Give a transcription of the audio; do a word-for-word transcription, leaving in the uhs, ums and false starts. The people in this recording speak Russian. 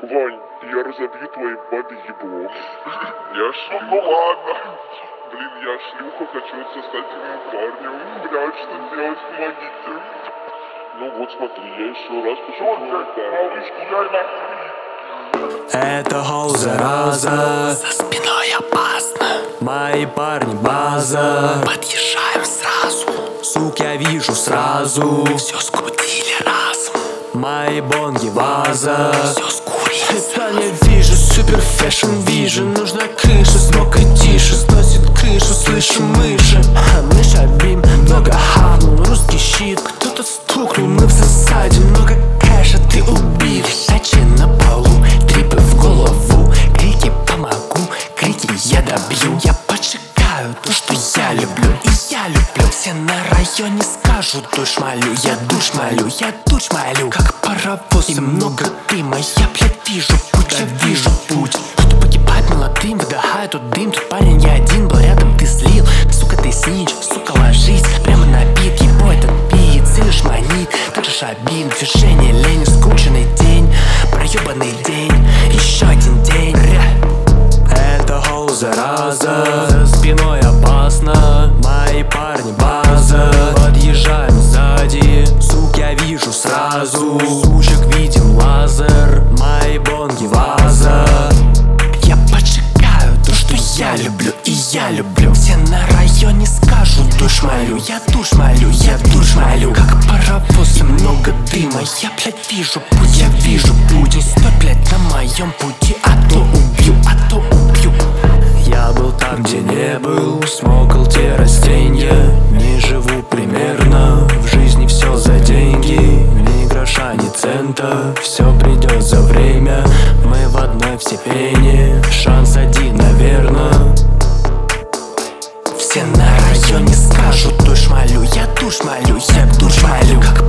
Вань, я разобью твоей бабе ебло. Я шлюха. Ну ладно. Блин, я шлюха, хочу отсосательному парню. Блядь, что делать, помогите. Ну вот смотри, я еще раз пошел. Малыш, гуляй нахуй. Это хоу зараза, за спиной опасно. мои парни база. Подъезжаем сразу, Сук я вижу сразу, все скрутили разом. мои бонги ваза. Все скурили Это не вижу, супер фэшн вижен. Нужна крыша, смог и тише. Сносит крышу, слышим мыши. А мыша бим, много хавнул. Русский щит, кто-то стукнул. Мы в засаде, много кэша, ты убит. Тачи на полу, трипы в голову. Крики помогу, крики я добью. Я поджигаю то, что я люблю. И я люблю, все на районе скажут: душ молю, я душ молю, я душ молю. Как паровоз и много дыма, я, блядь, вижу путь, я вижу путь. Кто погибает молодым, выдыхает тут дым. Тут парень я один был рядом, ты слил. Сука, ты снич, сука, ложись прямо на бит. Ебо этот бит, целишь манит. Так же шабин, движение, лень, скученный день, проебанный день, еще один день. Это хоу зараза, за спиной опасно, мои парни база. Подъезжаем сзади, сук я вижу сразу. Сучек видим лазер, мои бонги ваза. Я поджигаю то, что я люблю, и я люблю. Все на районе скажут: душ молю, я душ молю, я душ молю. Как паровоз и много дыма, я, блядь, вижу путь, я вижу путь. Не стой, блядь, на моем пути, а то убью, а то убью. Я был там, где не был, смокал те растения. Не живу примерно, в жизни все за деньги. Ни гроша, ни цента, все придет за время. Мы в одной все пене, шанс один, наверно. Все на районе скажут: душ молю, я душ молю, я душ молю. Как